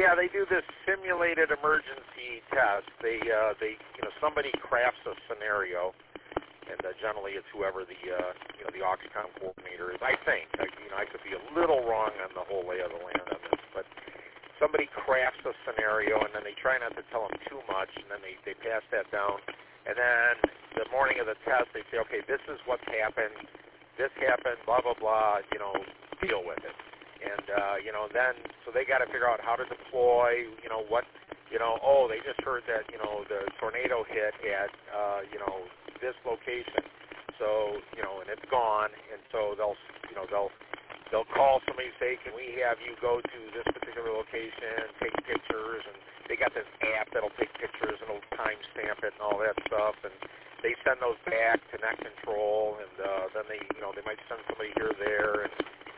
Yeah, they do this simulated emergency test. They somebody crafts a scenario, and generally it's whoever the Auxcom coordinator is. I think, I could be a little wrong on the whole lay of the land on this, but somebody crafts a scenario, and then they try not to tell them too much, and then they pass that down, and then the morning of the test they say, okay, this is what's happened, this happened, blah blah blah, deal with it. And then so they got to figure out how to deploy. They just heard that the tornado hit at this location. So and it's gone. And so they'll call somebody and say, can we have you go to this particular location, take pictures, and they got this app that'll take pictures and it'll timestamp it and all that stuff. And they send those back to net control, and then they might send somebody here or there, and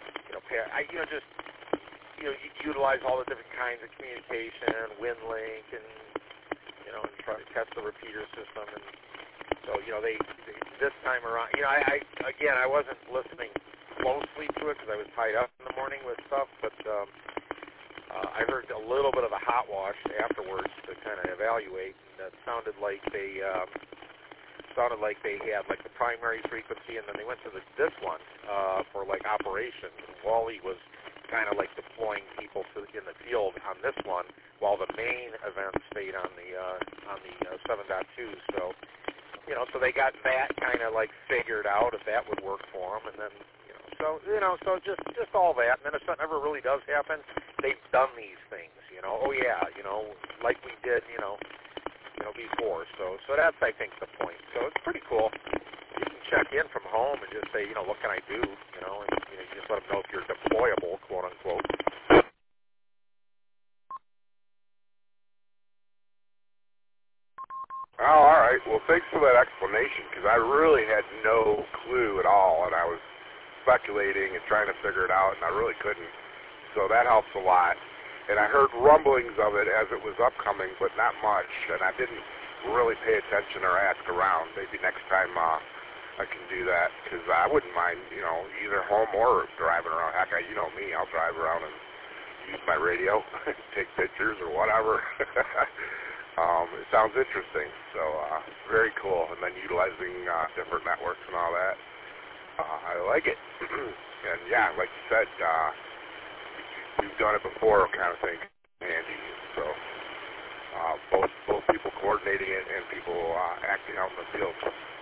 utilize all the different kinds of communication, WinLink, and try to test the repeater system. And so they this time around, I wasn't listening closely to it because I was tied up in the morning with stuff, but I heard a little bit of a hot wash afterwards to kind of evaluate, and that sounded like they had like the primary frequency, and then they went to this one for like operations. Wally was kind of like deploying people in the field on this one, while the main event stayed on the 7.2. So so they got that kind of like figured out if that would work for them, and then so just all that. And then if something ever really does happen, they've done these things. Like we did, before. So that's, I think, the point. So it's pretty cool. You can check in from home and just say, what can I do? And you just let them know if you're deployable, quote unquote. Oh, all right. Well, thanks for that explanation, because I really had no clue at all, and I was speculating and trying to figure it out, and I really couldn't. So that helps a lot. And I heard rumblings of it as it was upcoming, but not much, and I didn't really pay attention or ask around. Maybe next time I can do that, because I wouldn't mind, either home or driving around. Heck, you know me, I'll drive around and use my radio, take pictures or whatever. It sounds interesting, so very cool. And then utilizing different networks and all that. I like it. And yeah, like you said, we've done it before, kind of thing, handy. So both people coordinating it and people acting out in the field.